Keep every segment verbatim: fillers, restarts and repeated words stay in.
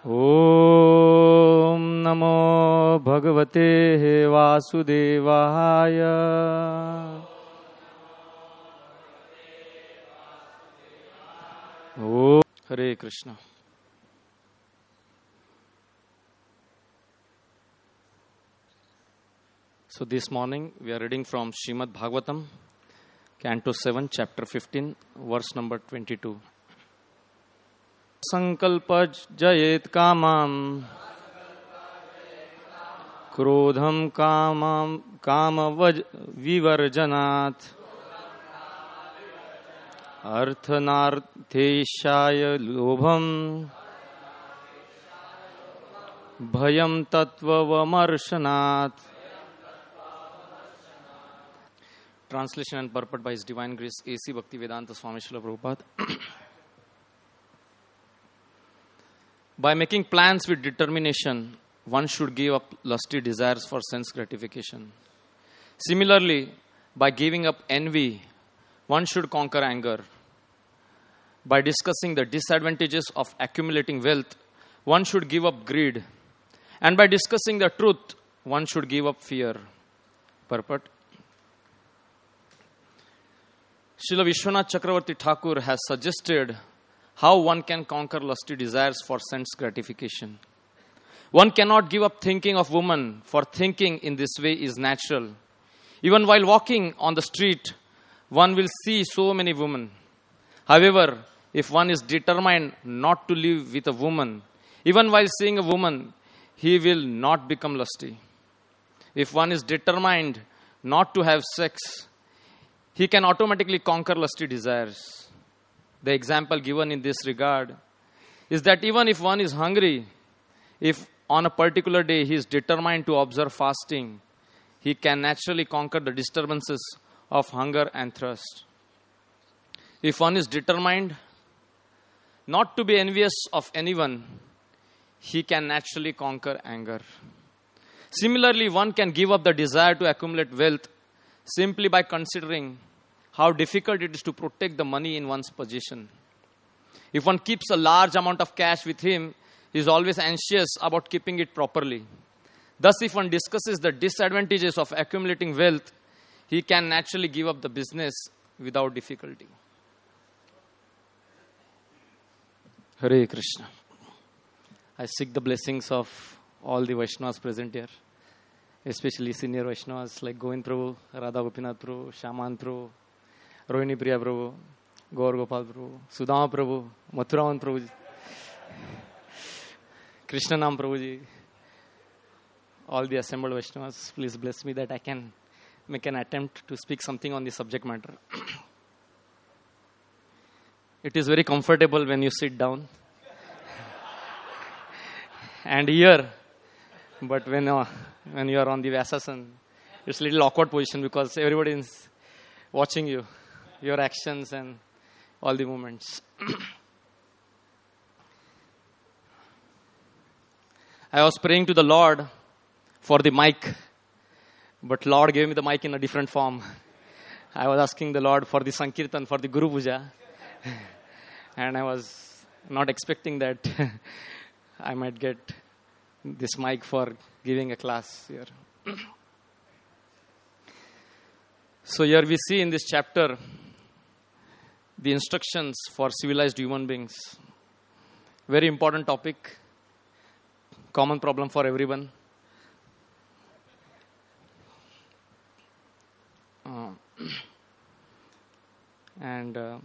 Om Namo Bhagavate Vasudevaya. Om Hare Krishna. So this morning we are reading from Srimad Bhagavatam, Canto seven, Chapter fifteen, verse number twenty-two. Sankalpa jayet kamam, krodham kamam kama vivarjanat, arthanartheshaya lobham, bhayam tattvavamarsanat. Translation and purport by His Divine Grace A C Bhaktivedanta Swami Srila Prabhupada. By making plans with determination, one should give up lusty desires for sense gratification. Similarly, by giving up envy, one should conquer anger. By discussing the disadvantages of accumulating wealth, one should give up greed. And by discussing the truth, one should give up fear. Purport. Srila Vishwanath Chakravarti Thakur has suggested how one can conquer lusty desires for sense gratification. One cannot give up thinking of woman, for thinking in this way is natural. Even while walking on the street, one will see so many women. However, if one is determined not to live with a woman, even while seeing a woman, he will not become lusty. If one is determined not to have sex, he can automatically conquer lusty desires. The example given in this regard is that even if one is hungry, if on a particular day he is determined to observe fasting, he can naturally conquer the disturbances of hunger and thirst. If one is determined not to be envious of anyone, he can naturally conquer anger. Similarly, one can give up the desire to accumulate wealth simply by considering how difficult it is to protect the money in one's possession. If one keeps a large amount of cash with him, he is always anxious about keeping it properly. Thus, if one discusses the disadvantages of accumulating wealth, he can naturally give up the business without difficulty. Hare Krishna. I seek the blessings of all the Vaishnavas present here, especially senior Vaishnavas like Govind Prabhu, Radha Gopinath Prabhu, Shaman Prabhu, Rohini Priya Prabhu, Gaur Gopal Prabhu, Sudama Prabhu, Mathuraman Prabhu ji, Krishnanam Prabhu ji, all the assembled Vaishnavas, please bless me that I can make an attempt to speak something on the subject matter. It is very comfortable when you sit down and hear, but when uh, when you are on the Vyasasana, it's a little awkward position because everybody is watching you, your actions and all the movements. I was praying to the Lord for the mic, but Lord gave me the mic in a different form. I was asking the Lord for the Sankirtan, for the Guru Puja, and I was not expecting that I might get this mic for giving a class here. So here we see in this chapter the instructions for civilized human beings. Very important topic, common problem for everyone. Uh, and uh,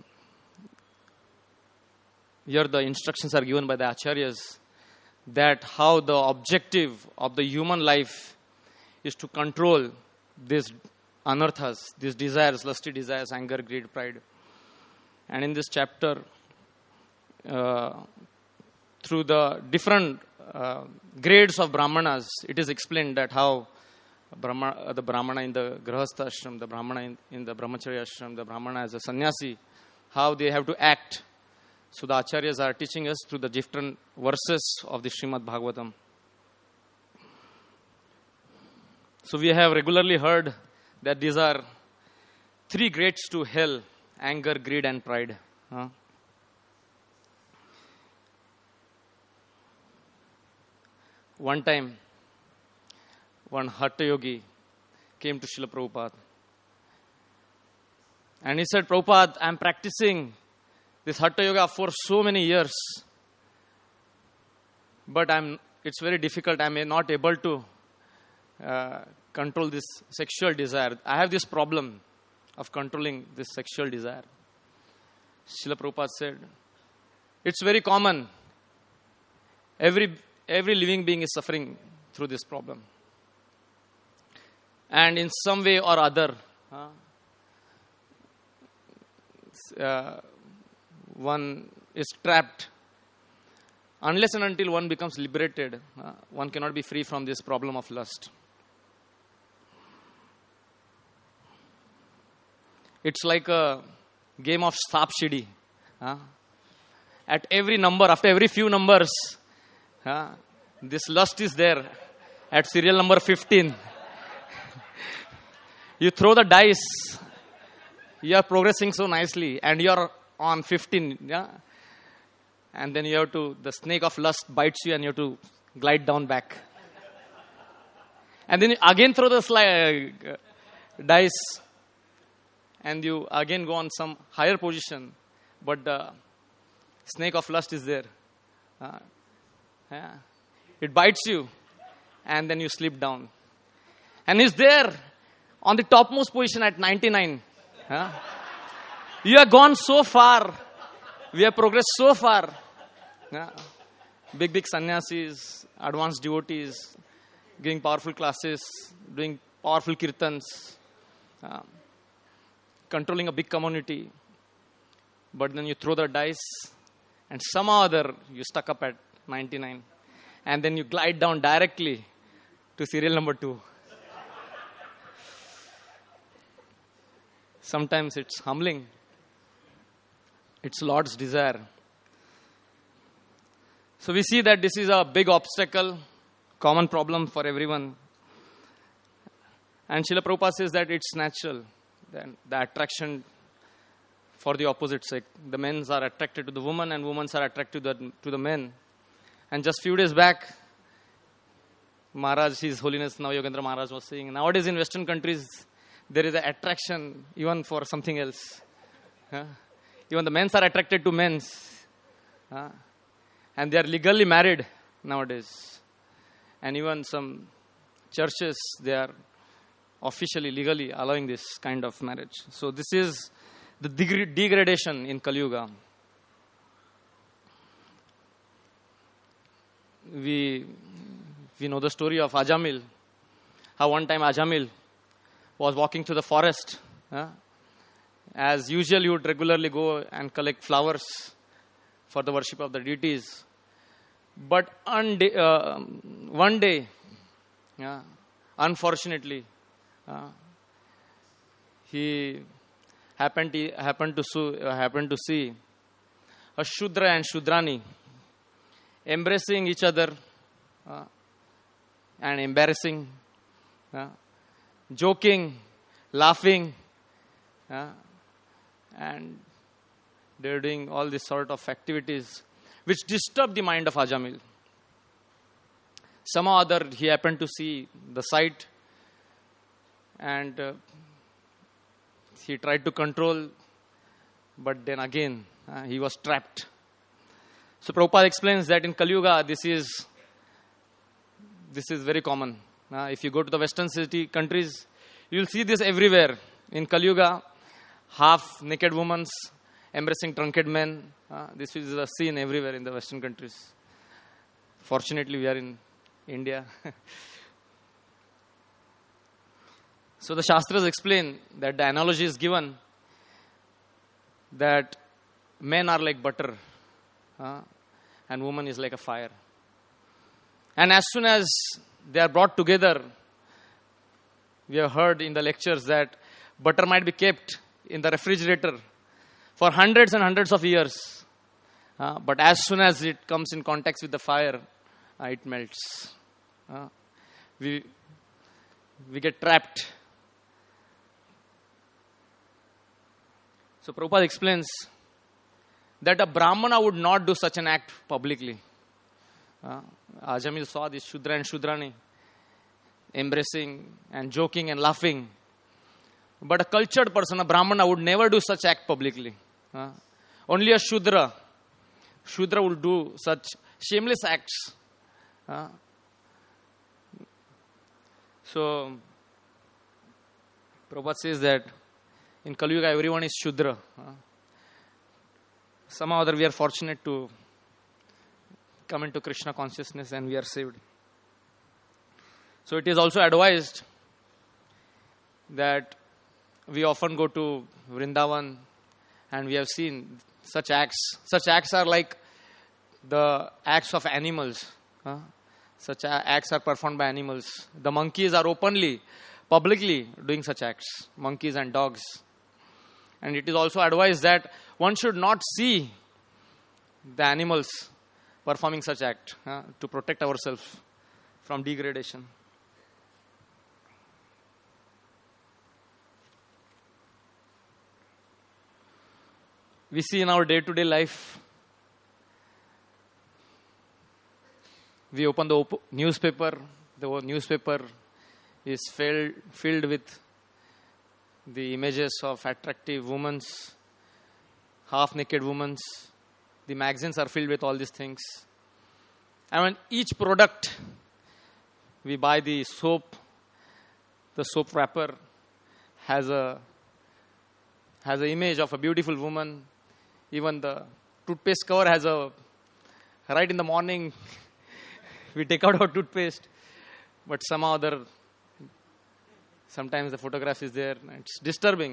here the instructions are given by the acharyas that how the objective of the human life is to control these anarthas, these desires, lusty desires, anger, greed, pride. And in this chapter, uh, through the different uh, grades of Brahmanas, it is explained that how Brahma, uh, the Brahmana in the Grahastha ashram, the Brahmana in, in the Brahmacharya ashram, the Brahmana as a sannyasi, how they have to act. So the acharyas are teaching us through the different verses of the Srimad Bhagavatam. So we have regularly heard that these are three grades to hell: anger, greed and pride. Huh? one time, one Hatha Yogi came to Srila Prabhupada. And he said, Prabhupada, I am practicing this Hatha Yoga for so many years. But I'm, it's very difficult. I am not able to uh, control this sexual desire. I have this problem of controlling this sexual desire. Srila Prabhupada said, it's very common. Every, every living being is suffering through this problem. And in some way or other, uh, uh, one is trapped. Unless and until one becomes liberated, uh, one cannot be free from this problem of lust. It's like a game of Saap Shidi. Uh, at every number, after every few numbers, uh, this lust is there. At serial number fifteen, you throw the dice, you are progressing so nicely, and you are on fifteen. Yeah? And then you have to, the snake of lust bites you and you have to glide down back. And then you again throw the sli- uh, dice and you again go on some higher position. But the snake of lust is there. Uh, yeah. It bites you and then you slip down. And it's there on the topmost position at ninety-nine. Uh, you have gone so far. We have progressed so far. Yeah. Big, big sannyasis, advanced devotees, giving powerful classes, doing powerful kirtans, uh, controlling a big community. But then you throw the dice and somehow or other you stuck up at ninety-nine. And then you glide down directly to serial number two. Sometimes it's humbling. It's Lord's desire. So we see that this is a big obstacle, common problem for everyone. And Srila Prabhupada says that it's natural, then the attraction for the opposite sex. The men are attracted to the woman and women are attracted to the, to the men. And just few days back, Maharaj, His Holiness Navayogendra Maharaj was saying, nowadays in Western countries, there is an attraction even for something else. Huh? Even the men are attracted to men. Uh, and they are legally married nowadays. And even some churches, they are officially, legally allowing this kind of marriage. So this is the deg- degradation in Kali Yuga. We, we know the story of Ajamil. How one time Ajamil was walking through the forest. Uh, As usual, you would regularly go and collect flowers for the worship of the deities. But unde- uh, one day, yeah, unfortunately, uh, he happened to, happened to su- uh, happened to see a Shudra and Shudrani embracing each other uh, and embarrassing, uh, joking, laughing. Uh, And they're doing all this sort of activities which disturb the mind of Ajamil. Somehow or other, he happened to see the sight and uh, he tried to control, but then again, uh, he was trapped. So Prabhupada explains that in Kali Yuga, this is, this is very common. Uh, if you go to the Western city countries, you will see this everywhere. In Kali Yuga, half naked women embracing drunken men. Uh, this is a scene everywhere in the Western countries. Fortunately, we are in India. So the Shastras explain that the analogy is given that men are like butter uh, and woman is like a fire. And as soon as they are brought together, we have heard in the lectures that butter might be kept in the refrigerator for hundreds and hundreds of years. Uh, but as soon as it comes in contact with the fire, uh, it melts. Uh, we, we get trapped. So Prabhupada explains that a Brahmana would not do such an act publicly. Uh, Ajamil saw this Shudra and Shudrani embracing and joking and laughing. But a cultured person, a Brahmana, would never do such act publicly. Uh, only a Shudra, Shudra would do such shameless acts. Uh, so, Prabhupada says that in Kali Yuga everyone is Shudra. Uh, somehow or other we are fortunate to come into Krishna consciousness and we are saved. So it is also advised that we often go to Vrindavan and we have seen such acts. Such acts are like the acts of animals. Huh? Such acts are performed by animals. The monkeys are openly, publicly doing such acts. Monkeys and dogs. And it is also advised that one should not see the animals performing such act uh, to protect ourselves from degradation. We see in our day-to-day life, we open the op- newspaper, the newspaper is filled, filled with the images of attractive women, half-naked women. The magazines are filled with all these things. And when each product, we buy the soap, the soap wrapper has a has an image of a beautiful woman. Even the toothpaste cover has a, right in the morning, we take out our toothpaste, but somehow other, sometimes the photograph is there. It's disturbing.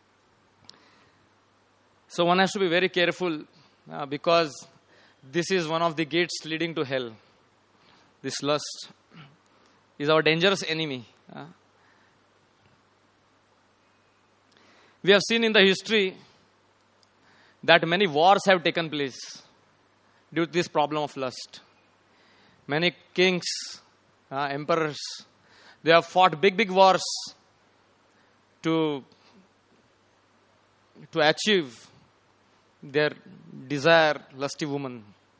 So one has to be very careful uh, because this is one of the gates leading to hell. This lust is our dangerous enemy. Uh, we have seen in the history that many wars have taken place due to this problem of lust. Many kings, uh, emperors, they have fought big, big wars to, to achieve their desire, lusty woman.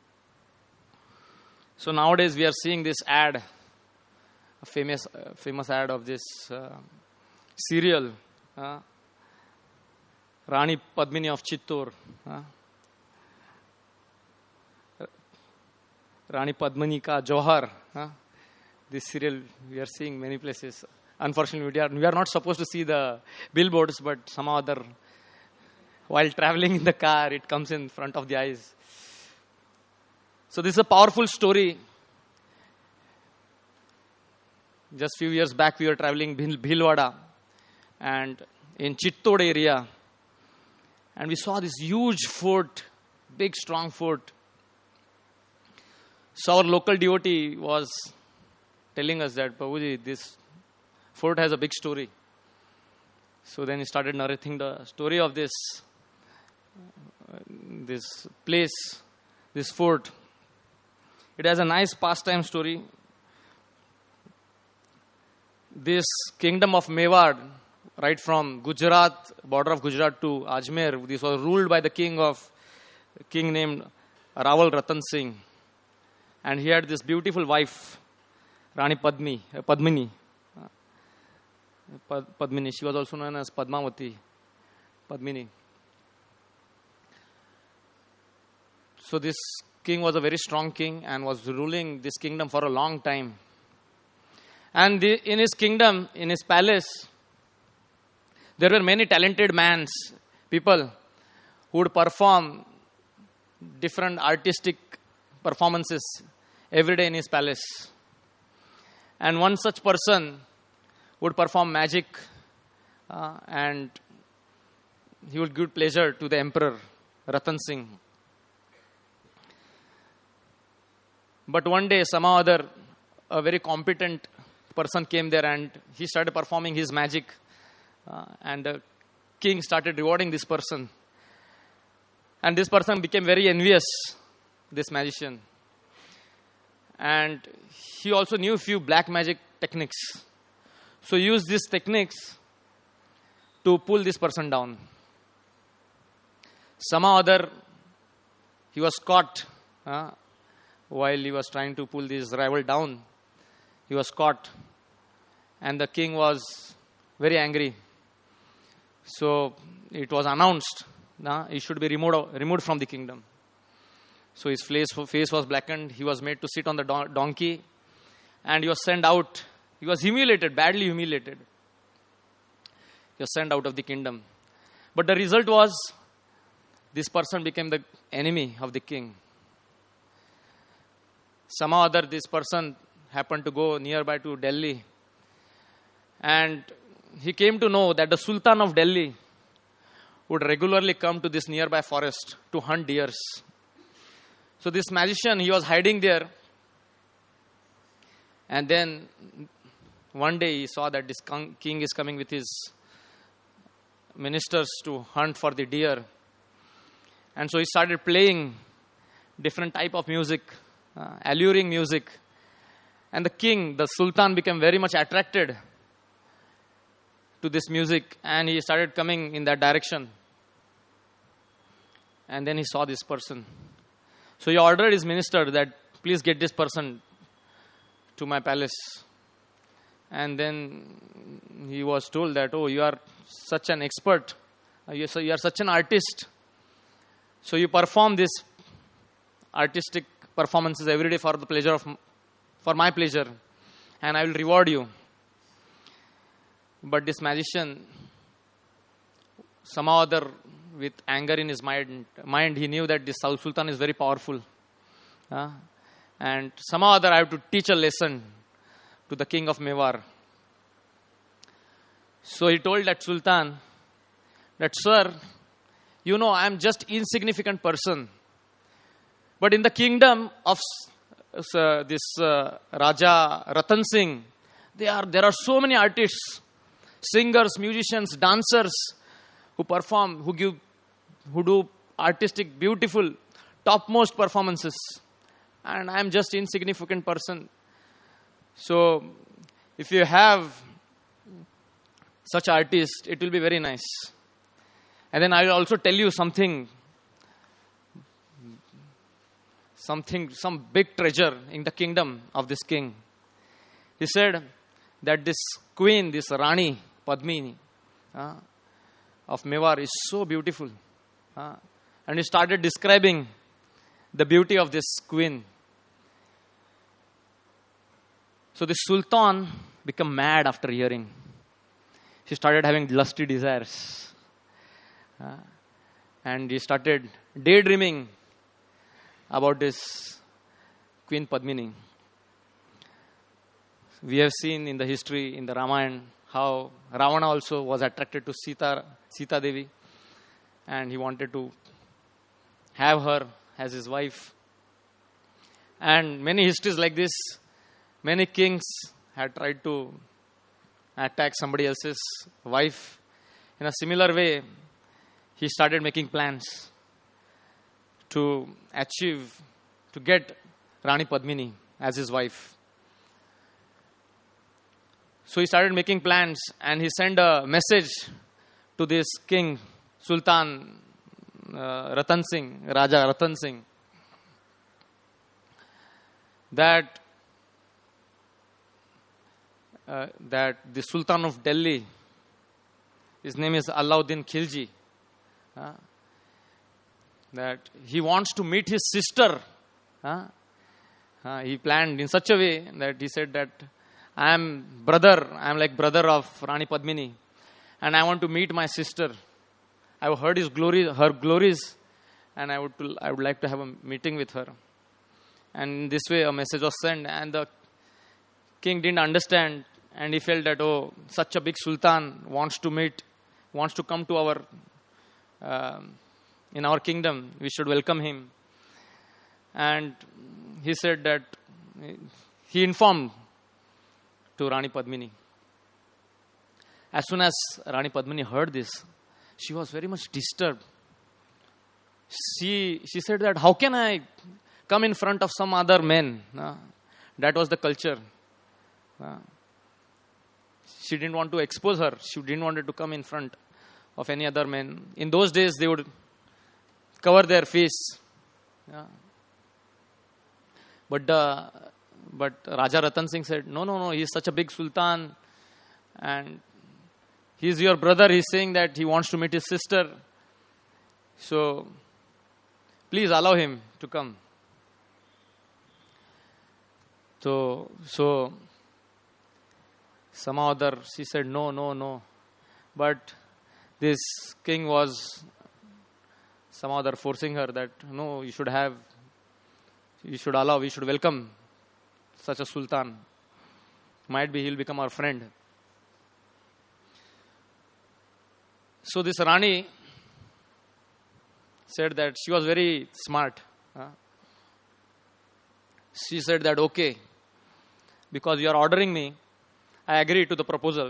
So nowadays we are seeing this ad, a famous, uh, famous ad of this uh, serial, uh, Rani Padmini of Chittor. Uh, Rani Padmini ka Johar. Uh, this serial we are seeing many places. Unfortunately, we are, we are not supposed to see the billboards, but somehow other, while traveling in the car, it comes in front of the eyes. So this is a powerful story. Just few years back, we were traveling Bhil- Bhilwada and in Chittor area. And we saw this huge fort, big strong fort. So our local devotee was telling us that, Prabhuji, this fort has a big story. So then he started narrating the story of this, uh, this place, this fort. It has a nice pastime story. This kingdom of Mewar, right from Gujarat, border of Gujarat to Ajmer, this was ruled by the king of, a king named Rawal Ratan Singh. And he had this beautiful wife, Rani Padmi, uh, Padmini. Uh, Pad, Padmini, she was also known as Padmavati, Padmini. So this king was a very strong king and was ruling this kingdom for a long time. And the, in his kingdom, in his palace, there were many talented mans, people who would perform different artistic performances every day in his palace. And one such person would perform magic uh, and he would give pleasure to the emperor, Ratan Singh. But one day, somehow or other, a very competent person came there and he started performing his magic. Uh, and the king started rewarding this person. And this person became very envious, this magician. And he also knew few black magic techniques. So he used these techniques to pull this person down. Somehow or other, he was caught uh, while he was trying to pull this rival down, he was caught. And the king was very angry. So it was announced that he should be removed, removed from the kingdom. So his face, face was blackened. He was made to sit on the don- donkey. And he was sent out. He was humiliated, badly humiliated. He was sent out of the kingdom. But the result was, this person became the enemy of the king. Somehow or other, this person happened to go nearby to Delhi. And he came to know that the Sultan of Delhi would regularly come to this nearby forest to hunt deers. So this magician, he was hiding there. And then one day he saw that this king is coming with his ministers to hunt for the deer. And so he started playing different type of music, uh, alluring music. And the king, the Sultan, became very much attracted to this music, and he started coming in that direction. And then he saw this person. So he ordered his minister that, please get this person to my palace. And then he was told that, oh, you are such an expert. You are such an artist. So you perform this artistic performances every day for the pleasure of, for my pleasure. And I will reward you. But this magician, somehow or other, with anger in his mind, mind, he knew that this Sultan is very powerful. Uh, and somehow or other, I have to teach a lesson to the king of Mewar. So he told that Sultan that, sir, you know, I am just insignificant person. But in the kingdom of uh, this uh, Raja Ratan Singh, there are, there are so many artists, singers, musicians, dancers who perform, who give, who do artistic, beautiful, topmost performances. And I am just insignificant person. So, if you have such artist, it will be very nice. And then I will also tell you something, something, some big treasure in the kingdom of this king. He said that this queen, this Rani Padmini uh, of Mewar is so beautiful. Uh, and he started describing the beauty of this queen. So the Sultan became mad after hearing. He started having lusty desires. Uh, and he started daydreaming about this Queen Padmini. We have seen in the history, in the Ramayana, how Ravana also was attracted to Sita, Sita Devi. And he wanted to have her as his wife. And many histories like this, many kings had tried to attack somebody else's wife. In a similar way, he started making plans to achieve, to get Rani Padmini as his wife. So he started making plans and he sent a message to this king, Sultan uh, Ratan Singh, Raja Ratan Singh, that uh, that the Sultan of Delhi, his name is Alauddin Khilji, uh, that he wants to meet his sister. Uh, uh, he planned in such a way that he said that I am brother, I am like brother of Rani Padmini, and I want to meet my sister. I have heard his glory, her glories, and I would, I would like to have a meeting with her. And in this way, a message was sent, and the king didn't understand, and he felt that, oh, such a big sultan wants to meet, wants to come to our, uh, in our kingdom, we should welcome him. And he said that, he informed to Rani Padmini. As soon as Rani Padmini heard this, she was very much disturbed. She, she said that, how can I come in front of some other men? Uh, that was the culture. Uh, she didn't want to expose her. She didn't want to come in front of any other men. In those days, they would cover their face. Uh, But the, but Raja Ratan Singh said, no, no, no, he is such a big Sultan and he is your brother. He is saying that he wants to meet his sister. So, please allow him to come. So, so somehow other she said, no, no, no. But this king was somehow other forcing her that, no, you should have, you should allow, we should welcome such a sultan. Might be he'll become our friend. So this Rani said that she was very smart. Huh? She said that, okay, because you are ordering me, I agree to the proposal.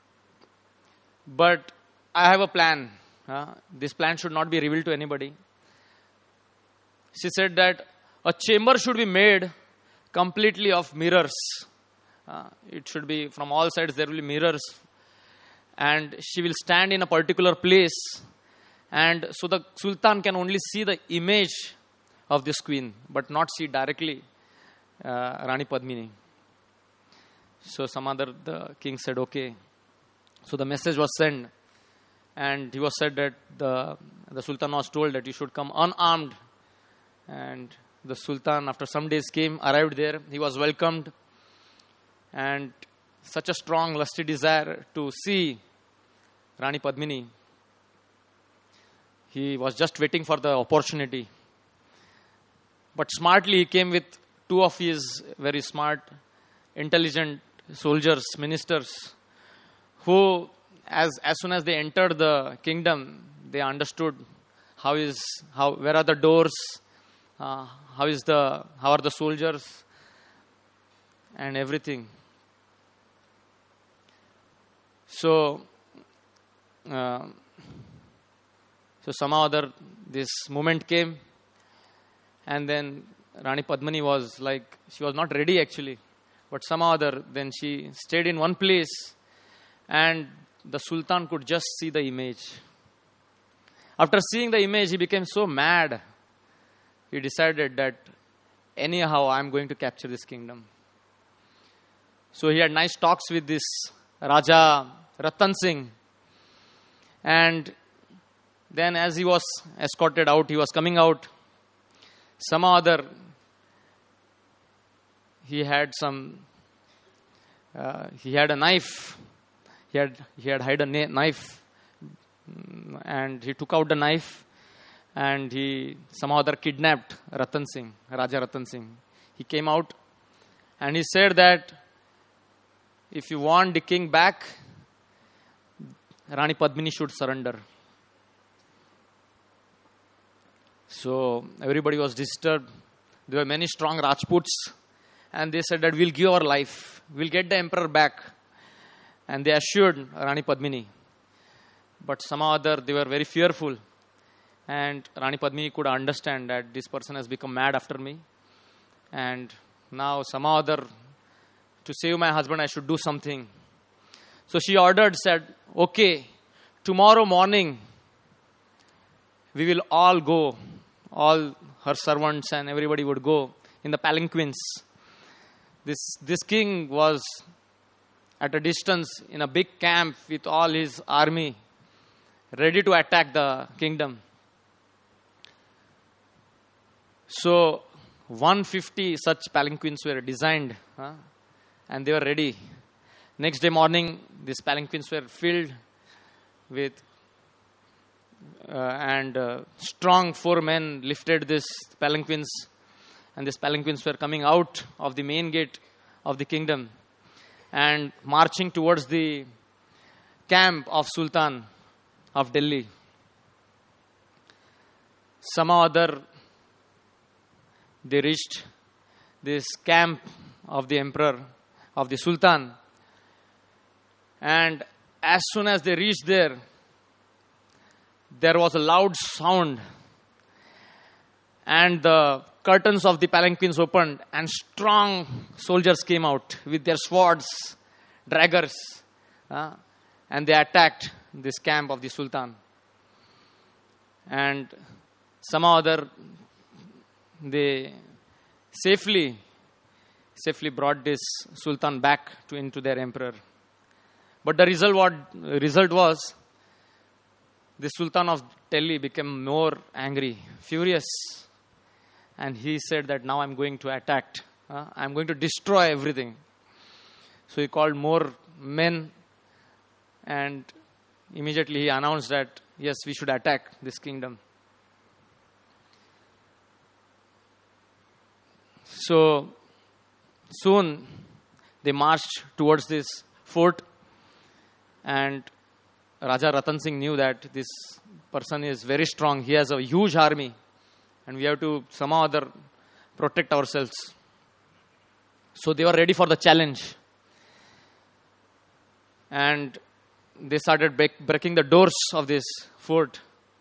But I have a plan. Huh? This plan should not be revealed to anybody. She said that a chamber should be made completely of mirrors. Uh, it should be from all sides there will be mirrors. And she will stand in a particular place. And so the Sultan can only see the image of this queen, but not see directly uh, Rani Padmini. So some other, the king said, okay. So the message was sent. And he was said that the, the Sultan was told that you should come unarmed. And the Sultan, after some days came, arrived there. He was welcomed. And such a strong, lusty desire to see Rani Padmini. He was just waiting for the opportunity. But smartly he came with two of his very smart, intelligent soldiers, ministers, who as as soon as they entered the kingdom, they understood how is how where are the doors, uh, how is the how are the soldiers, and everything. So, uh, so somehow other this moment came, and then Rani Padmini was like, she was not ready actually, but somehow other then she stayed in one place, and the Sultan could just see the image. After seeing the image, he became so mad. He decided that anyhow I am going to capture this kingdom. So he had nice talks with this Raja Ratan Singh. And then as he was escorted out, he was coming out, somehow other he had some, uh, he had a knife. He had, he had hid a na- knife. And he took out the knife. And he somehow other kidnapped Ratan Singh, Raja Ratan Singh. He came out and he said that if you want the king back, Rani Padmini should surrender. So everybody was disturbed. There were many strong Rajputs. And they said that we'll give our life. We'll get the emperor back. And they assured Rani Padmini. But somehow or other they were very fearful. And Rani Padmini could understand that this person has become mad after me. And now somehow or other, to save my husband, I should do something. So she ordered, said, okay, tomorrow morning, we will all go. All her servants and everybody would go in the palanquins. This, this king was at a distance in a big camp with all his army, ready to attack the kingdom. So, one hundred fifty such palanquins were designed, huh? And they were ready. Next day morning, these palanquins were filled with, uh, and uh, strong four men lifted these palanquins, and these palanquins were coming out of the main gate of the kingdom and marching towards the camp of Sultan of Delhi. Somehow or other, they reached this camp of the emperor, of the Sultan. And as soon as they reached there, there was a loud sound. And the curtains of the palanquins opened and strong soldiers came out with their swords, daggers. Uh, and they attacked this camp of the Sultan. And somehow or other, they safely, safely brought this Sultan back to into their emperor. But the result, what result was, the Sultan of Delhi became more angry, furious, and he said that now I'm going to attack. Uh, I'm going to destroy everything. So he called more men, and immediately he announced that yes, we should attack this kingdom. So soon they marched towards this fort, and Raja Ratan Singh knew that this person is very strong. He has a huge army, and we have to somehow or other protect ourselves. So they were ready for the challenge. And they started break, breaking the doors of this fort.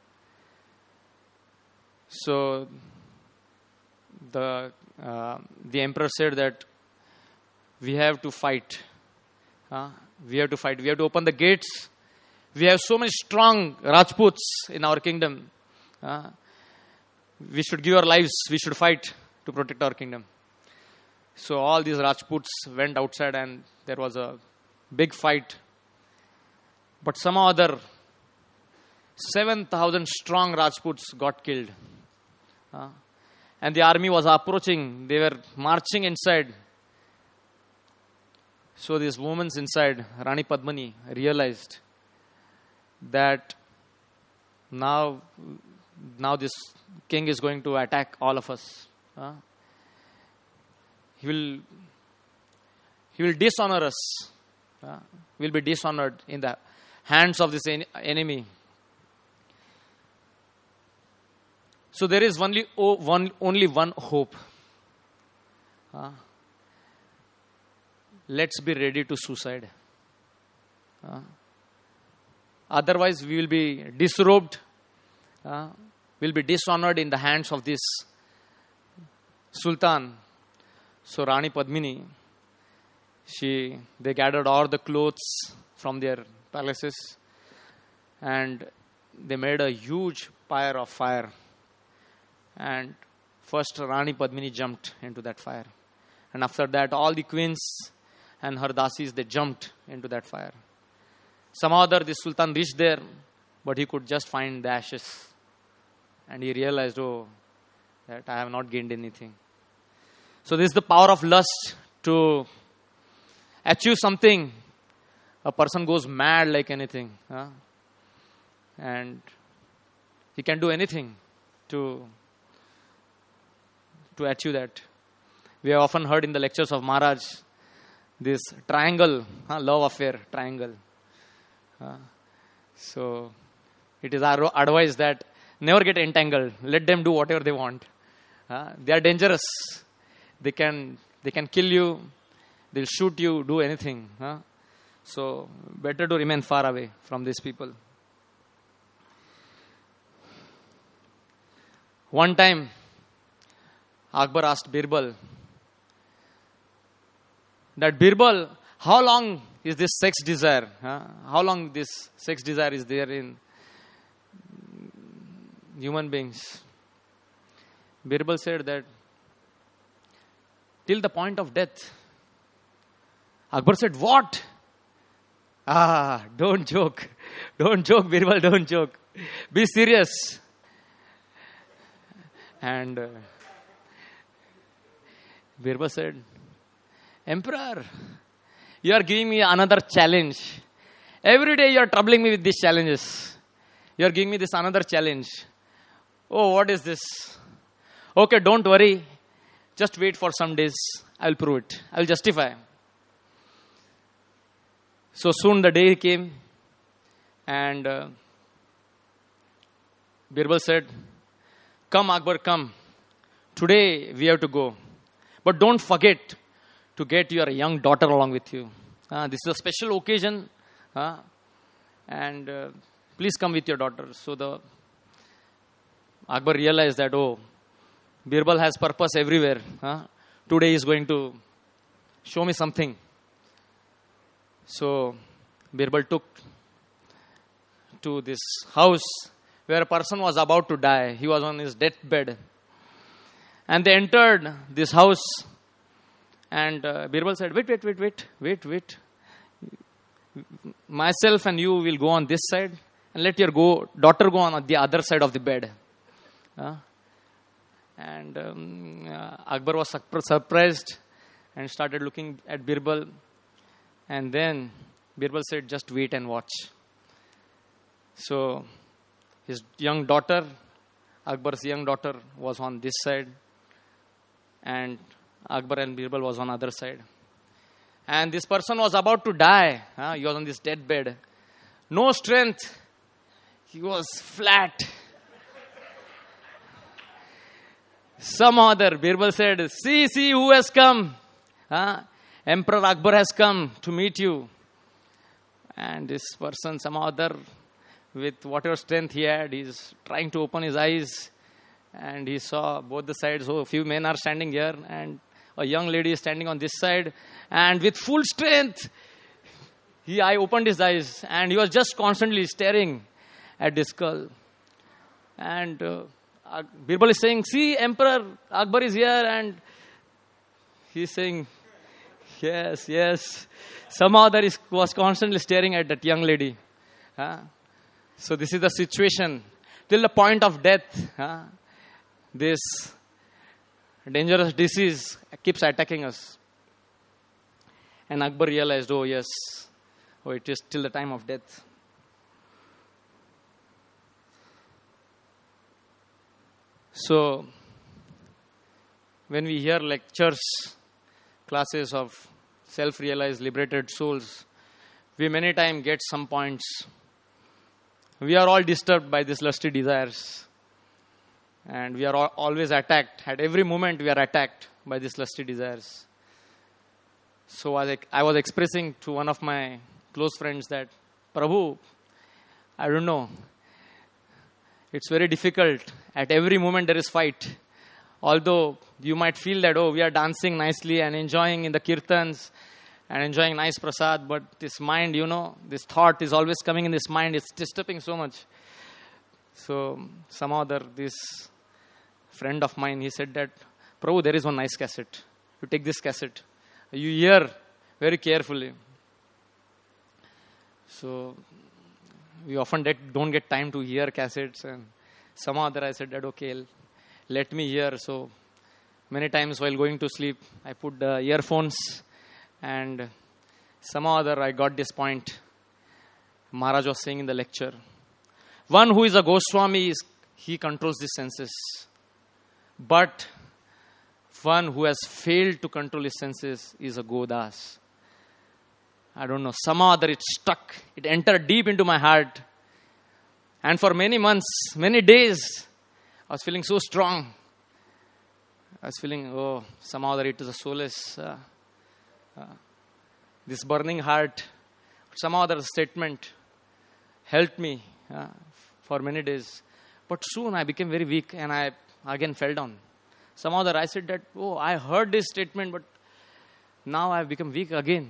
So the uh, the emperor said that we have to fight. Uh, we have to fight. We have to open the gates. We have so many strong Rajputs in our kingdom. Uh, we should give our lives. We should fight to protect our kingdom. So all these Rajputs went outside, and there was a big fight. But somehow or other, seven thousand strong Rajputs got killed. Uh, and the army was approaching. They were marching inside. So this woman inside, Rani Padmini, realized that now, now this king is going to attack all of us. Uh, he will, he will dishonor us. Uh, we will be dishonored in the hands of this en- enemy. So there is only oh, one, only one hope. Uh, let's be ready to suicide. Uh, otherwise, we will be disrobed. Uh, we will be dishonored in the hands of this Sultan. So Rani Padmini, she they gathered all the clothes from their palaces, and they made a huge pyre of fire. And first Rani Padmini jumped into that fire, and after that all the queens and her dasis, they jumped into that fire. Somehow or other the Sultan reached there, but he could just find the ashes, and he realized, oh, that I have not gained anything. So this is the power of lust to achieve something. A person goes mad like anything. Huh? And he can do anything to, to achieve that. We have often heard in the lectures of Maharaj this triangle, huh? love affair triangle. Uh, so it is our advice that never get entangled. Let them do whatever they want. Uh, they are dangerous. They can they can kill you. They'll shoot you. Do anything. Huh? So better to remain far away from these people. One time, Akbar asked Birbal that, Birbal, how long is this sex desire? Huh? How long this sex desire is there in human beings? Birbal said that till the point of death. Akbar said, what? Ah, don't joke. Don't joke, Birbal, don't joke. Be serious. And uh, Birbal said, Emperor, you are giving me another challenge. Every day you are troubling me with these challenges. You are giving me this another challenge. Oh, what is this? Okay, don't worry. Just wait for some days. I will prove it. I will justify. So soon the day came, and uh, Birbal said, come Akbar, come. Today we have to go. But don't forget to get your young daughter along with you. Uh, this is a special occasion. Uh, and uh, please come with your daughter. So the Akbar realized that, oh, Birbal has purpose everywhere. Uh, today he is going to show me something. So Birbal took to this house where a person was about to die. He was on his deathbed. And they entered this house. And uh, Birbal said, wait, wait, wait, wait, wait, wait. Myself and you will go on this side. And let your go, daughter go on the other side of the bed. Uh, and um, uh, Akbar was surprised and started looking at Birbal. And then Birbal said, just wait and watch. So his young daughter, Akbar's young daughter, was on this side. And Akbar and Birbal was on other side. And this person was about to die. Uh, he was on this dead bed. No strength. He was flat. Some other, Birbal said, see, see who has come. Uh, Emperor Akbar has come to meet you. And this person, some other, with whatever strength he had, is trying to open his eyes. And he saw both the sides. So a few men are standing here. And a young lady is standing on this side. And with full strength, he I opened his eyes. And he was just constantly staring at this skull. And uh, Birbal is saying, see, Emperor Akbar is here. And he's saying, yes, yes. Somehow there is, was constantly staring at that young lady. Huh? So this is the situation. Till the point of death, huh? This dangerous disease keeps attacking us. And Akbar realized, oh yes, oh it is till the time of death. So, when we hear lectures, classes of self-realized, liberated souls, we many times get some points. We are all disturbed by these lusty desires. And we are all, always attacked. At every moment we are attacked by these lusty desires. So I, I was expressing to one of my close friends that, Prabhu, I don't know, it's very difficult. At every moment there is fight. Although you might feel that, oh, we are dancing nicely and enjoying in the kirtans and enjoying nice prasad, but this mind, you know, this thought is always coming in this mind. It's disturbing so much. So some other, this friend of mine, he said that, Prabhu, there is one nice cassette. You take this cassette. You hear very carefully. So we often don't get time to hear cassettes. And some other, I said that, okay, let me hear. So many times while going to sleep, I put the earphones. And somehow or other, I got this point. Maharaj was saying in the lecture, one who is a Goswami, is, he controls the senses. But one who has failed to control his senses is a Godas. I don't know, somehow or other it stuck. It entered deep into my heart. And for many months, many days, I was feeling so strong. I was feeling, oh, somehow or other it is a solace. Uh, uh, this burning heart, somehow or other statement helped me uh, for many days. But soon I became very weak and I again fell down. Somehow or other I said that, oh, I heard this statement, but now I have become weak again.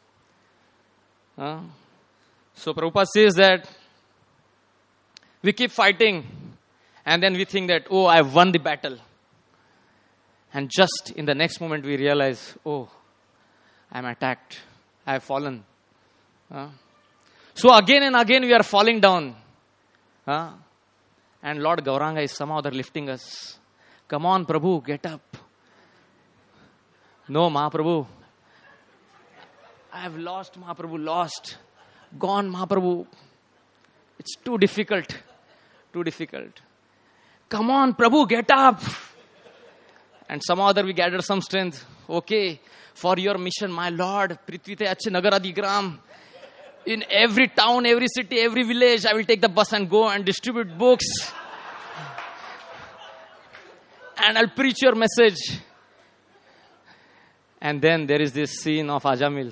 Uh, so Prabhupada says that we keep fighting and then we think that, oh, I have won the battle. And just in the next moment we realize, oh, I am attacked. I have fallen. Uh, so again and again we are falling down. Uh, and Lord Gauranga is somehow other lifting us. Come on, Prabhu, get up. No, Mahaprabhu. I have lost, Mahaprabhu, lost. Gone, Mahaprabhu. It's too difficult. Too difficult. Come on, Prabhu, get up. And somehow other we gather some strength. Okay, for your mission, my Lord, Prithvite Ache Nagaradi Gram. In every town, every city, every village, I will take the bus and go and distribute books. And I'll preach your message. And then there is this scene of Ajamil.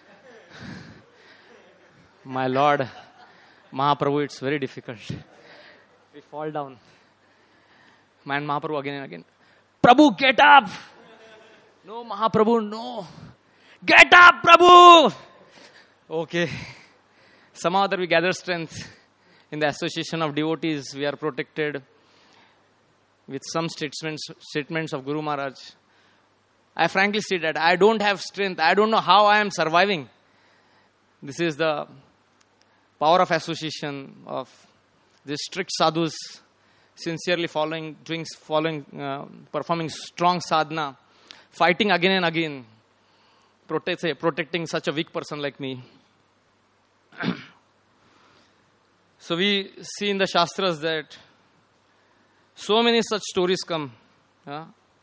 My Lord, Mahaprabhu, it's very difficult. We fall down. Man, Mahaprabhu again and again. Prabhu, get up! No, Mahaprabhu, no. Get up, Prabhu! Okay. Somehow other we gather strength. In the association of devotees, we are protected. with some statements, statements of Guru Maharaj. I frankly say that I don't have strength. I don't know how I am surviving. This is the power of association of these strict sadhus, sincerely following, doing, following, uh, performing strong sadhana, fighting again and again, protect, protecting such a weak person like me. So we see in the Shastras that so many such stories come. Uh,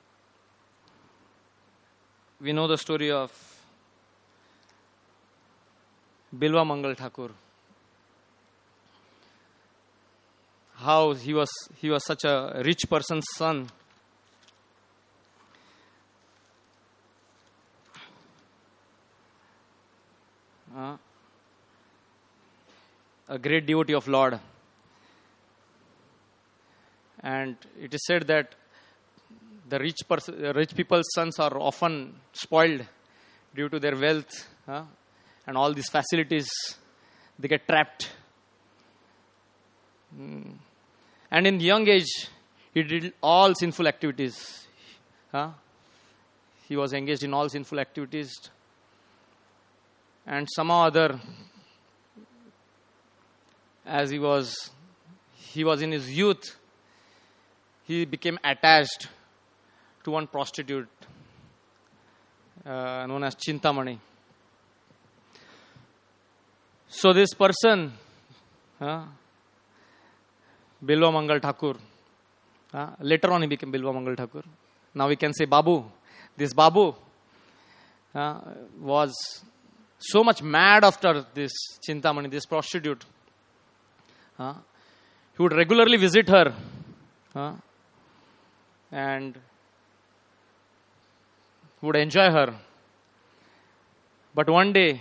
we know the story of Bilva Mangal Thakur. How he was he was such a rich person's son. Uh, a great devotee of Lord. And it is said that the rich person, the rich people's sons are often spoiled due to their wealth uh, and all these facilities. They get trapped. Mm. And in young age, he did all sinful activities. Huh? He was engaged in all sinful activities. And somehow or other, as he was, he was in his youth, he became attached to one prostitute uh, known as Chintamani. So this person, uh, Bilva Mangal Thakur, uh, later on he became Bilva Mangal Thakur. Now we can say Babu. This Babu uh, was so much mad after this Chintamani, this prostitute. Uh, he would regularly visit her uh, and would enjoy her. But one day,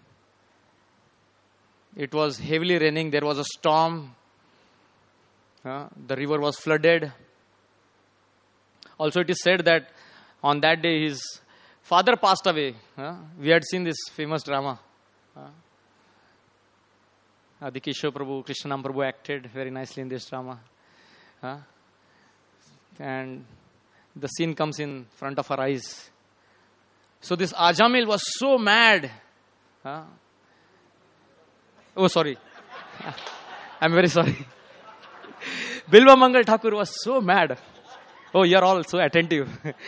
it was heavily raining, there was a storm, uh, the river was flooded. Also it is said that on that day his father passed away. Uh, we had seen this famous drama. Uh, Adikeshwar Prabhu, Krishnanam Prabhu acted very nicely in this drama. Uh, and the scene comes in front of our eyes. So this Ajamil was so mad. Uh, oh, sorry. I'm very sorry. Bilva Mangal Thakur was so mad. Oh, you're all so attentive.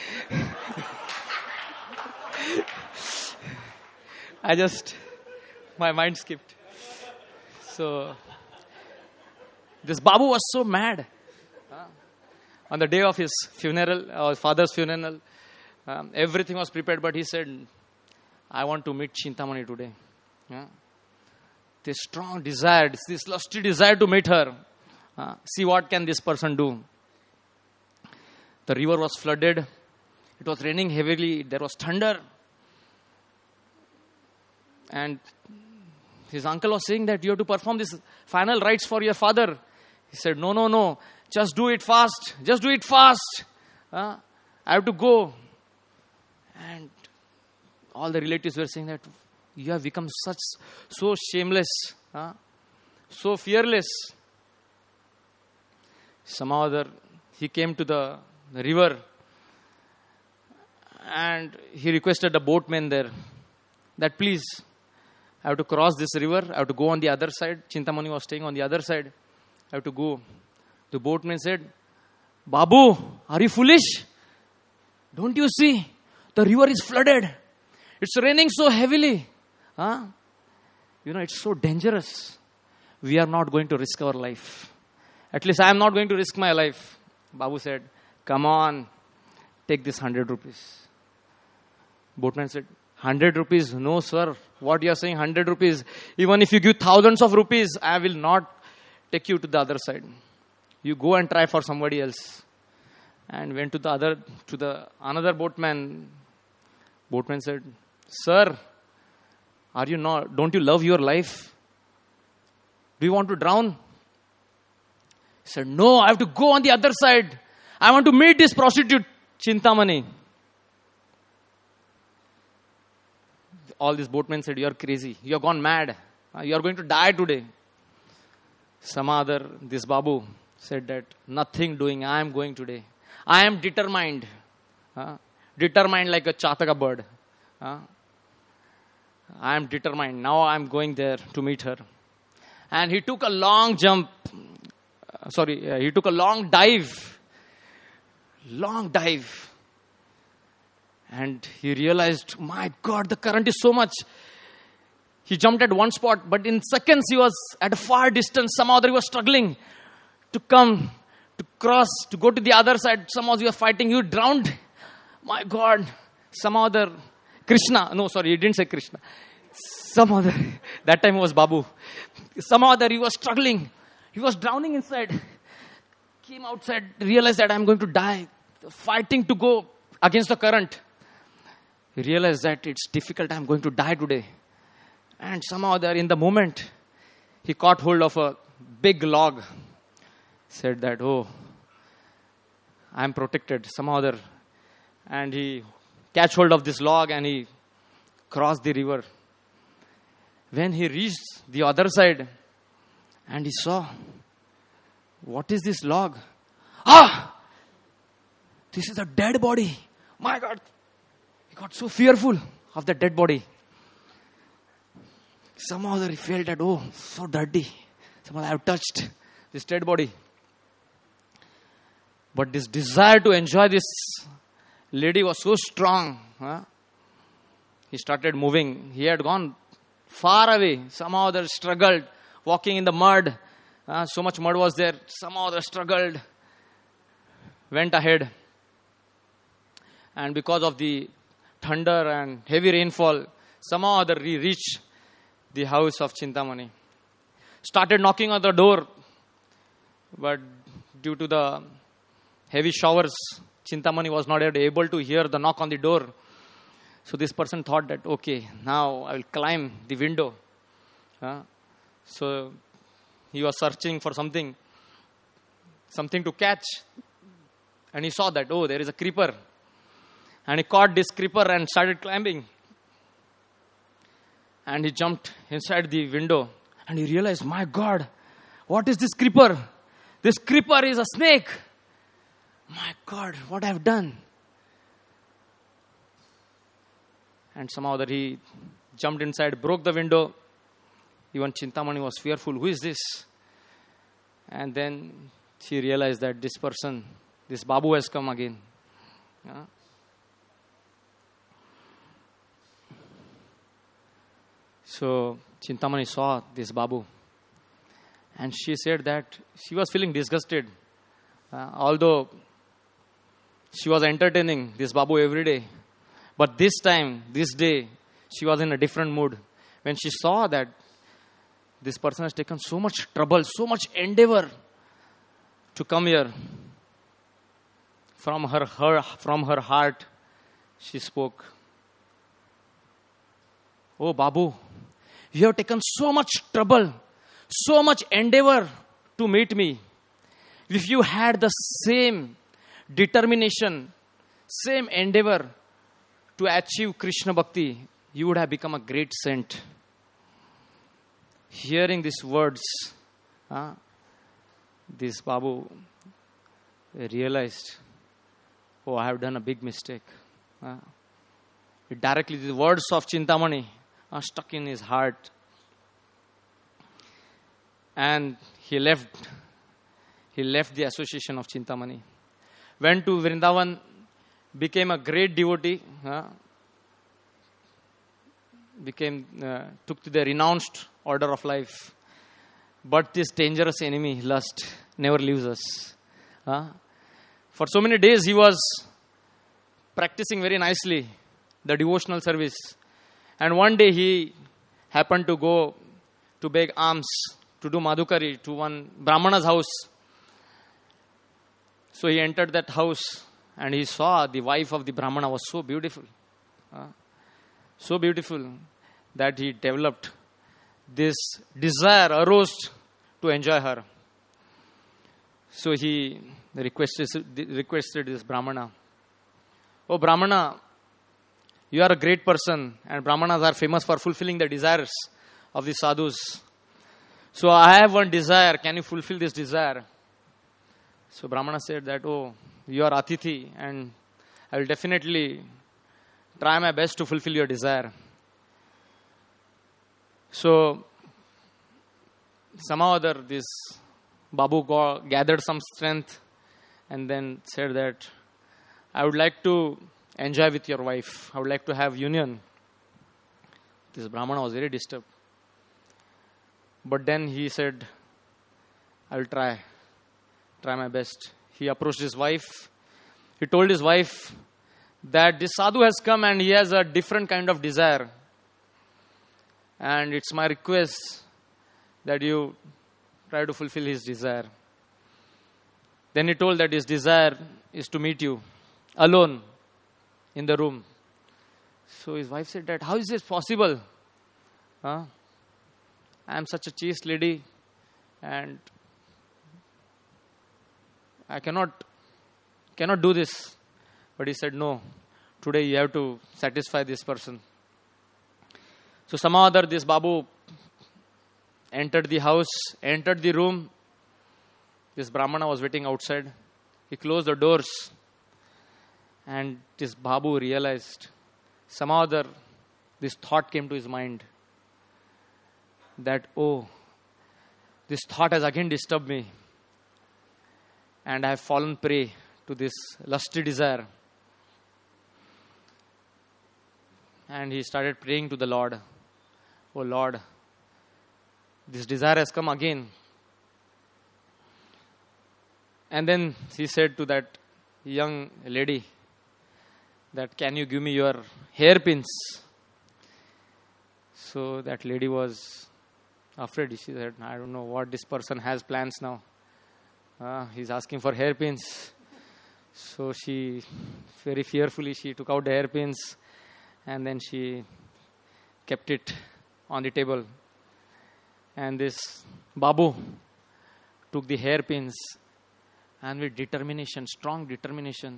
I just, my mind skipped. So, this Babu was so mad. Uh, on the day of his funeral, or his father's funeral, um, everything was prepared, but he said, I want to meet Chintamani today. Yeah. This strong desire, this lusty desire to meet her. Uh, see what can this person do. The river was flooded. It was raining heavily. There was thunder. And his uncle was saying that you have to perform this final rites for your father. He said, no, no, no. Just do it fast. Just do it fast. Uh, I have to go. And all the relatives were saying that you have become such, so shameless, uh, so fearless. Somehow or other, he came to the, the river and he requested the boatman there that please, I have to cross this river, I have to go on the other side. Chintamani was staying on the other side. I have to go. The boatman said, Babu, are you foolish? Don't you see? The river is flooded. It's raining so heavily. Huh? You know, it's so dangerous. We are not going to risk our life. At least I am not going to risk my life. Babu said, come on, take this hundred rupees. Boatman said, hundred rupees? No, sir. What you are saying, hundred rupees? Even if you give thousands of rupees, I will not take you to the other side. You go and try for somebody else. And went to the other, to the another boatman. Boatman said, sir, are you not, don't you love your life? Do you want to drown? He said, no, I have to go on the other side. I want to meet this prostitute, Chintamani. All these boatmen said, you are crazy. You have gone mad. You are going to die today. Some other, this Babu, said that nothing doing, I am going today. I am determined. Uh, determined like a chataka bird. Uh, I am determined. Now I am going there to meet her. And he took a long jump. Uh, sorry, uh, he took a long dive. Long dive. And he realized, my God, the current is so much. He jumped at one spot, but in seconds he was at a far distance. Somehow he was struggling to come, to cross, to go to the other side. Somehow he was fighting. He drowned. My God. Some other Krishna. No, sorry, he didn't say Krishna. Some other. That time it was Babu. Some other, he was struggling. He was drowning inside. Came outside, realized that I'm going to die. Fighting to go against the current. He realized that it's difficult. I'm going to die today. And somehow there in the moment, he caught hold of a big log. Said that, oh, I'm protected. Somehow there. And he catch hold of this log and he crossed the river. When he reached the other side and he saw, what is this log? Ah! This is a dead body. My God. He got so fearful of the dead body. Somehow he felt that, oh, so dirty. Somehow I have touched this dead body. But this desire to enjoy this lady was so strong. Huh? He started moving. He had gone far away. Somehow they struggled, walking in the mud. Uh, so much mud was there. Somehow they struggled, went ahead. And because of the thunder and heavy rainfall, somehow they reached the house of Chintamani. Started knocking on the door. But due to the heavy showers, Chintamani was not able to hear the knock on the door. So this person thought that, okay, now I will climb the window. Uh, so he was searching for something, something to catch. And he saw that, oh, there is a creeper. And he caught this creeper and started climbing. And he jumped inside the window. And he realized, my God, what is this creeper? This creeper is a snake. My God, what I have done? And somehow that he jumped inside, broke the window. Even Chintamani was fearful. Who is this? And then she realized that this person, this Babu has come again. Yeah. So Chintamani saw this Babu. And she said that she was feeling disgusted. Uh, although she was entertaining this Babu every day. But this time, this day, she was in a different mood. When she saw that this person has taken so much trouble, so much endeavor to come here, from her, her, from her heart, she spoke. Oh, Babu, you have taken so much trouble, so much endeavor to meet me. If you had the same determination, same endeavor to achieve Krishna Bhakti, you would have become a great saint. Hearing these words, uh, this Babu realized, oh, I have done a big mistake. Uh, directly, the words of Chintamani are stuck in his heart. And he left, he left the association of Chintamani. Went to Vrindavan, became a great devotee, uh, became, uh, took to the renounced order of life. But this dangerous enemy, lust, never leaves us. Uh, for so many days he was practicing very nicely the devotional service. And one day he happened to go to beg alms, to do madhukari to one Brahmana's house. So he entered that house and he saw the wife of the Brahmana was so beautiful. Uh, so beautiful that he developed this desire, arose to enjoy her. So he requested, requested this Brahmana. Oh, Brahmana, you are a great person, and Brahmanas are famous for fulfilling the desires of the sadhus. So I have one desire. Can you fulfill this desire? So Brahmana said that, oh, you are Atithi and I will definitely try my best to fulfill your desire. So somehow or other this Babu go- gathered some strength and then said that, I would like to enjoy with your wife. I would like to have union. This Brahmana was very disturbed. But then he said, I will try. Try my best. He approached his wife. He told his wife that this sadhu has come and he has a different kind of desire. And it's my request that you try to fulfill his desire. Then he told that his desire is to meet you alone in the room. So his wife said that, how is this possible? Huh? I am such a chaste lady and I cannot cannot do this. But he said, no, today you have to satisfy this person. So somehow or other this Babu entered the house, entered the room. This Brahmana was waiting outside. He closed the doors. And this Babu realized, somehow or other, this thought came to his mind. That, oh, this thought has again disturbed me. And I have fallen prey to this lusty desire. And he started praying to the Lord. Oh Lord, this desire has come again. And then he said to that young lady that, can you give me your hairpins? So that lady was afraid. She said, I don't know what this person has plans now. Uh, he's asking for hairpins. So she, very fearfully, she took out the hairpins and then she kept it on the table. And this Babu took the hairpins and with determination, strong determination,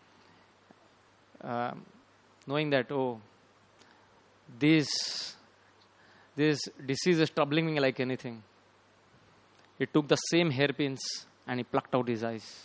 uh, knowing that, oh, this, this disease is troubling me like anything. He took the same hairpins and he plucked out his eyes.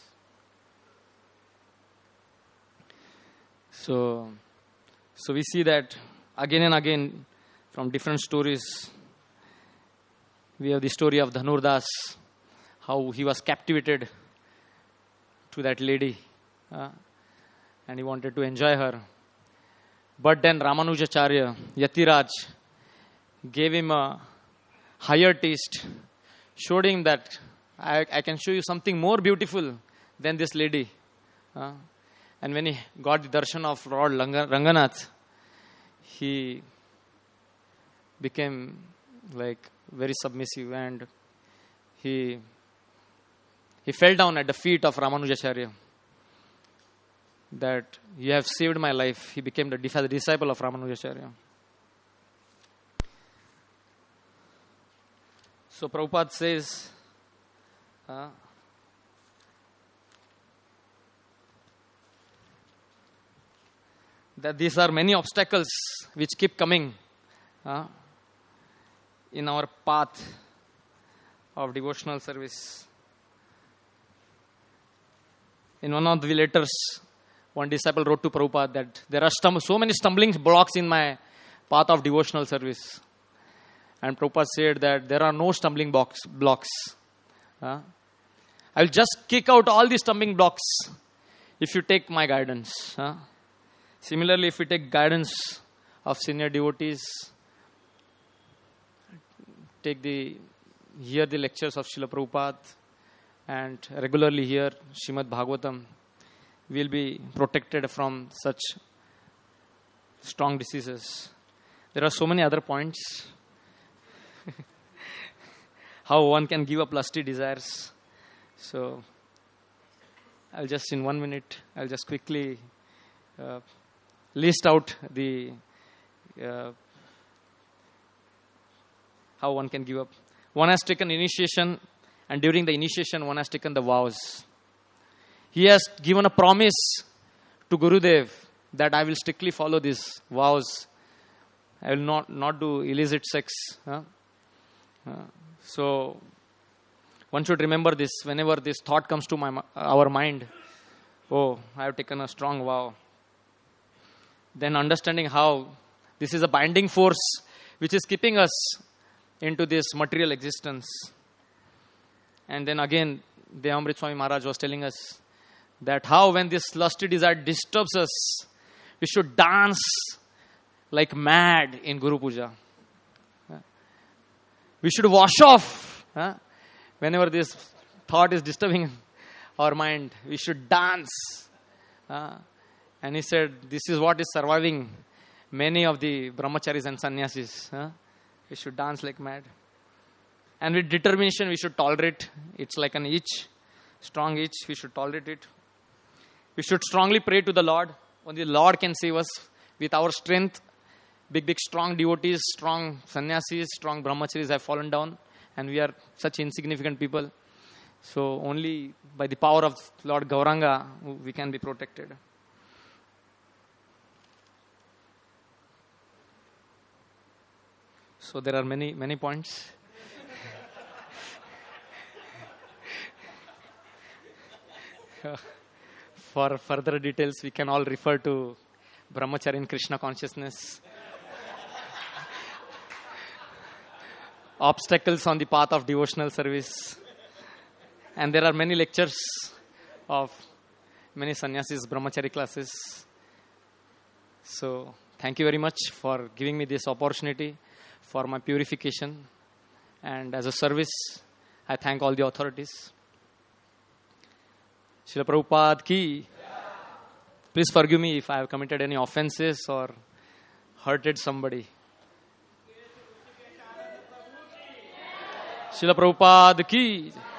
So, so we see that again and again from different stories. We have the story of Dhanurdas, how he was captivated to that lady uh, and he wanted to enjoy her. But then Ramanujacharya, Yatiraj, gave him a higher taste, showed him that I, I can show you something more beautiful than this lady. Uh, and when he got the darshan of Lord Ranganath, he became like very submissive and he he fell down at the feet of Ramanujacharya. That you have saved my life. He became the disciple of Ramanujacharya. So Prabhupada says, uh, that these are many obstacles which keep coming uh, in our path of devotional service. In one of the letters, one disciple wrote to Prabhupada that there are stum- so many stumbling blocks in my path of devotional service. And Prabhupada said that there are no stumbling blocks. blocks. Uh, I will just kick out all the stumbling blocks if you take my guidance. Uh. Similarly, if we take guidance of senior devotees, take the hear the lectures of Srila Prabhupada and regularly hear Srimad Bhagavatam, we will be protected from such strong diseases. There are so many other points. How one can give up lusty desires. So, I'll just in one minute, I'll just quickly uh, list out the uh, how one can give up. One has taken initiation, and during the initiation, one has taken the vows. He has given a promise to Gurudev that I will strictly follow these vows. I will not, not do illicit sex. Huh? Uh, so, One should remember this whenever this thought comes to my mi- our mind. Oh, I have taken a strong vow. Then understanding how this is a binding force which is keeping us into this material existence. And then again, Devamrit Swami Maharaj was telling us that how when this lusty desire disturbs us, we should dance like mad in Guru Puja. We should wash off. Huh? Whenever this thought is disturbing our mind, we should dance. Uh, and he said, this is what is surviving many of the brahmacharis and sannyasis. Huh? We should dance like mad. And with determination, we should tolerate. It's like an itch, strong itch. We should tolerate it. We should strongly pray to the Lord. Only the Lord can save us with our strength. Big, big, strong devotees, strong sannyasis, strong brahmacharis have fallen down. And we are such insignificant people. So only by the power of Lord Gauranga, we can be protected. So there are many, many points. For further details, we can all refer to Brahmacharya in Krishna consciousness. Obstacles on the path of devotional service. And there are many lectures of many sannyasis, brahmachari classes. So, thank you very much for giving me this opportunity for my purification. And as a service, I thank all the authorities. Srila Prabhupada ki. Please forgive me if I have committed any offenses or hurted somebody. Srila Prabhupada ki.